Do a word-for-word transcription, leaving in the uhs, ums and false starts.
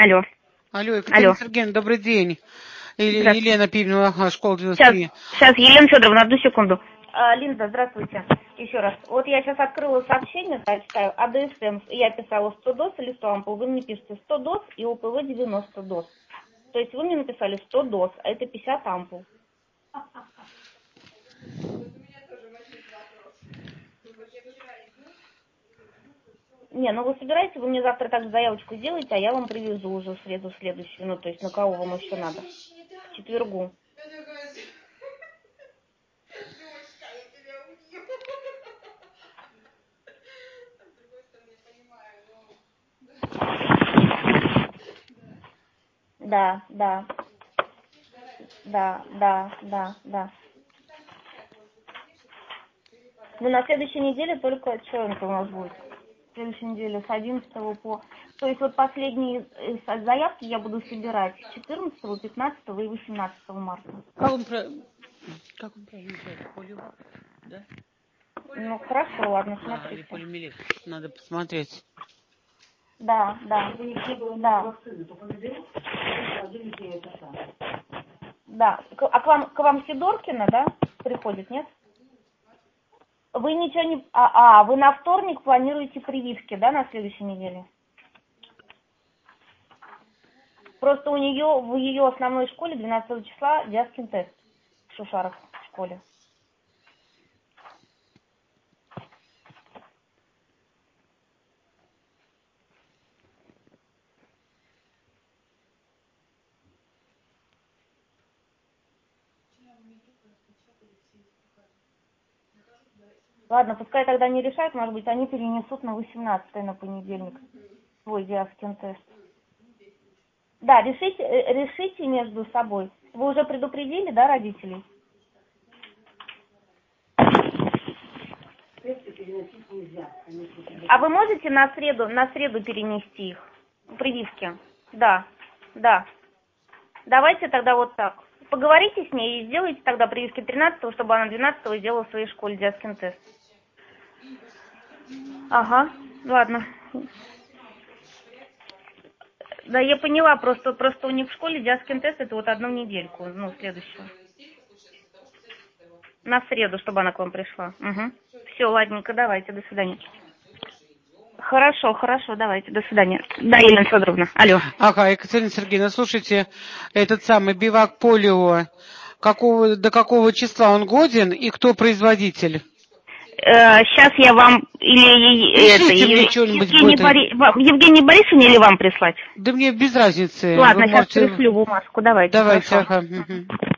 Алло. Алло, Екатерина Алло. Сергеевна, добрый день. Или Елена Пименова, ага, школа девяносто три. Сейчас, сейчас, Елена Федоровна, одну секунду. А, Линда, здравствуйте. Еще раз. Вот я сейчас открыла сообщение, да, читаю, АДСМ, я писала сто доз или сто ампул, вы мне пишете сто доз и ОПВ девяносто доз. То есть вы мне написали сто доз, а это пятьдесят ампул. Не, ну вы собираете, вы мне завтра так заявочку сделаете, а я вам привезу уже в среду следующую. Ну, то есть на кого вам еще надо? В четвергу. Да, да. Да, да, да, да. Ну, на следующей неделе только, что это у нас будет? В следующей неделе с одиннадцатого по... То есть вот последние заявки я буду собирать четырнадцатого, пятнадцатого и восемнадцатого марта. Как он, про... как он правильно называется? Полио? Да? Ну, хорошо, ладно, А, смотрите. или полимелит. Надо посмотреть. Да, да, да. Да. А к вам, к вам Сидоркина, да, приходит, нет? Вы ничего не... А, а, вы на вторник планируете прививки, да, на следующей неделе? Просто у нее, в ее основной школе двенадцатого числа Диаскин тест в Шушарах в школе. Ладно, пускай тогда не решают, может быть, они перенесут на восемнадцатое, на понедельник, свой Диаскин тест. Да, решите, решите между собой. Вы уже предупредили, да, родителей? А вы можете на среду, на среду перенести их? Прививки? Да, да. Давайте тогда вот так. Поговорите с ней и сделайте тогда прививки тринадцатого, чтобы она двенадцатого сделала в своей школе Диаскин тест. Ага, ладно. Да, я поняла, просто, просто у них в школе Диаскин тест это вот одну недельку, ну, следующую. На среду, чтобы она к вам пришла. Угу. Все, ладненько, давайте, до свидания. Хорошо, хорошо, давайте, до свидания. Да, Елена Федоровна, алло. Ага, Екатерина Сергеевна, слушайте, этот самый бивак полио, какого, до какого числа он годен и кто производитель? Э, сейчас я вам или это, Пишите мне что-нибудь Евгений, будет. Бори... Евгений Борисовне или вам прислать? Да мне без разницы. Ладно, Вы сейчас можете... пришлю бумажку, давайте, Давайте, хорошо. ага. Угу.